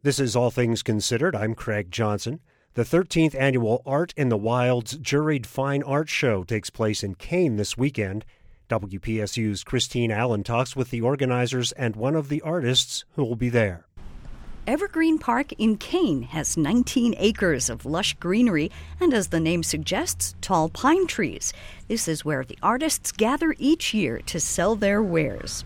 This is All Things Considered. I'm Craig Johnson. The 13th annual Art in the Wilds Juried Fine Art Show takes place in Kane this weekend. WPSU's Christine Allen talks with the organizers and one of the artists who will be there. Evergreen Park in Kane has 19 acres of lush greenery and, as the name suggests, tall pine trees. This is where the artists gather each year to sell their wares.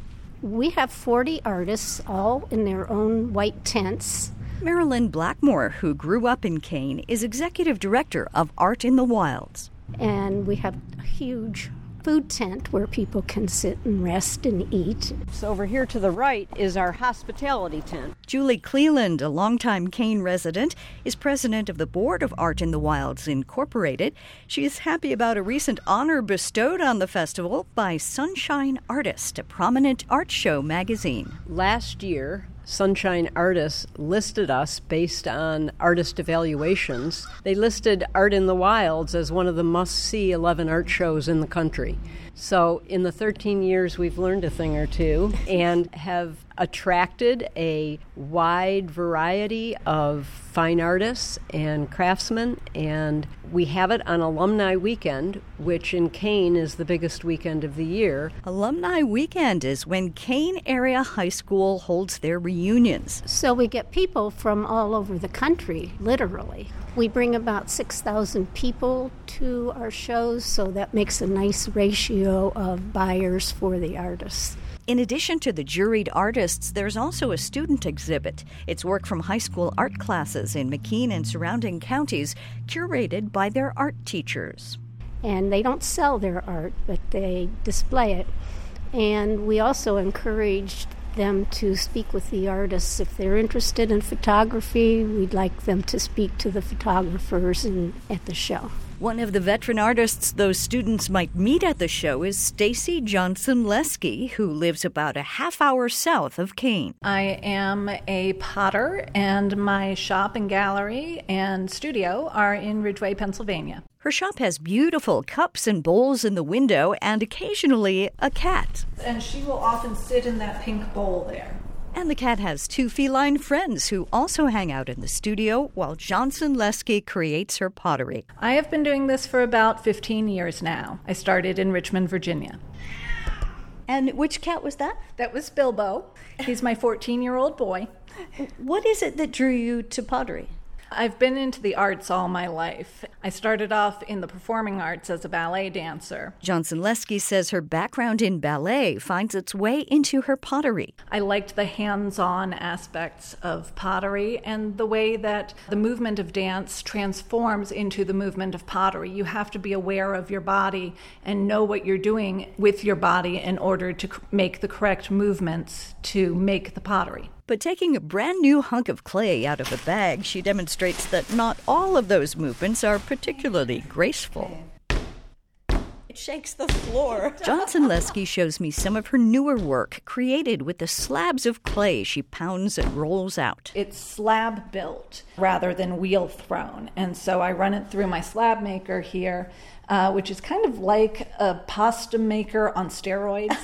We have 40 artists, all in their own white tents. Marilyn Blackmore, who grew up in Kane, is executive director of Art in the Wilds. And we have a huge food tent where people can sit and rest and eat. So over here to the right is our hospitality tent. Julie Cleland, a longtime Kane resident, is president of the board of Art in the Wilds Incorporated. She is happy about a recent honor bestowed on the festival by Sunshine Artist, a prominent art show magazine. Last year, Sunshine Artists listed us based on artist evaluations. They listed Art in the Wilds as one of the must-see 11 art shows in the country. So in the 13 years, we've learned a thing or two and have attracted a wide variety of fine artists and craftsmen, and we have it on Alumni Weekend, which in Kane is the biggest weekend of the year. Alumni Weekend is when Kane Area High School holds their reunions. So we get people from all over the country, literally. We bring about 6,000 people to our shows, so that makes a nice ratio of buyers for the artists. In addition to the juried artists, there's also a student exhibit. It's work from high school art classes in McKean and surrounding counties, curated by their art teachers. And they don't sell their art, but they display it. And we also encourage them to speak with the artists. If they're interested in photography, we'd like them to speak to the photographers at the show. One of the veteran artists those students might meet at the show is Stacy Johnson-Lesky, who lives about a half hour south of Kane. I am a potter, and my shop and gallery and studio are in Ridgeway, Pennsylvania. Her shop has beautiful cups and bowls in the window and occasionally a cat. And she will often sit in that pink bowl there. And the cat has two feline friends who also hang out in the studio while Johnson-Lesky creates her pottery. I have been doing this for about 15 years now. I started in Richmond, Virginia. And which cat was that? That was Bilbo. He's my 14-year-old boy. What is it that drew you to pottery? I've been into the arts all my life. I started off in the performing arts as a ballet dancer. Johnson-Lesky says her background in ballet finds its way into her pottery. I liked the hands-on aspects of pottery and the way that the movement of dance transforms into the movement of pottery. You have to be aware of your body and know what you're doing with your body in order to make the correct movements to make the pottery. But taking a brand new hunk of clay out of a bag, she demonstrates that not all of those movements are particularly graceful. It shakes the floor. Johnson-Lesky shows me some of her newer work, created with the slabs of clay she pounds and rolls out. It's slab built rather than wheel thrown, and so I run it through my slab maker here, which is kind of like a pasta maker on steroids.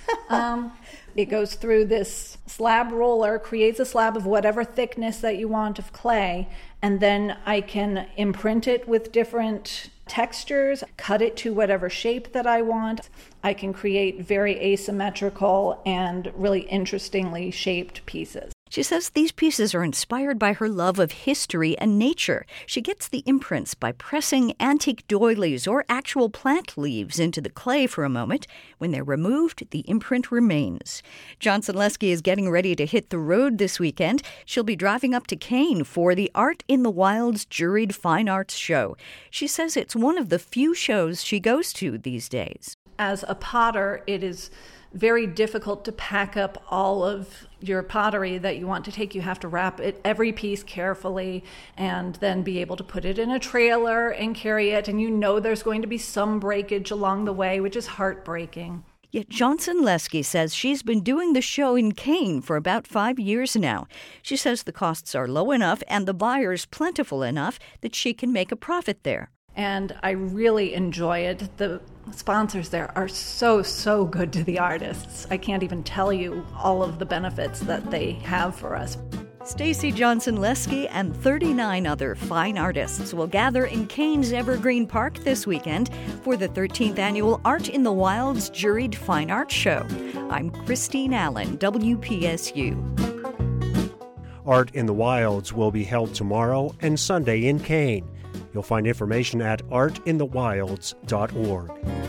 It goes through this slab roller, creates a slab of whatever thickness that you want of clay, and then I can imprint it with different textures, cut it to whatever shape that I want. I can create very asymmetrical and really interestingly shaped pieces. She says these pieces are inspired by her love of history and nature. She gets the imprints by pressing antique doilies or actual plant leaves into the clay for a moment. When they're removed, the imprint remains. Johnson-Lesky is getting ready to hit the road this weekend. She'll be driving up to Kane for the Art in the Wilds Juried Fine Arts Show. She says it's one of the few shows she goes to these days. As a potter, it is very difficult to pack up all of your pottery that you want to take. You have to wrap it, every piece, carefully, and then be able to put it in a trailer and carry it. And you know there's going to be some breakage along the way, which is heartbreaking. Yet Johnson-Lesky says she's been doing the show in Kane for about 5 years now. She says the costs are low enough and the buyers plentiful enough that she can make a profit there. And I really enjoy it. The sponsors there are so good to the artists. I can't even tell you all of the benefits that they have for us. Stacy Johnson-Leske and 39 other fine artists will gather in Kane's Evergreen Park this weekend for the 13th annual Art in the Wilds Juried Fine Art Show. I'm Christine Allen, WPSU. Art in the Wilds will be held tomorrow and Sunday in Kane. You'll find information at artinthewilds.org.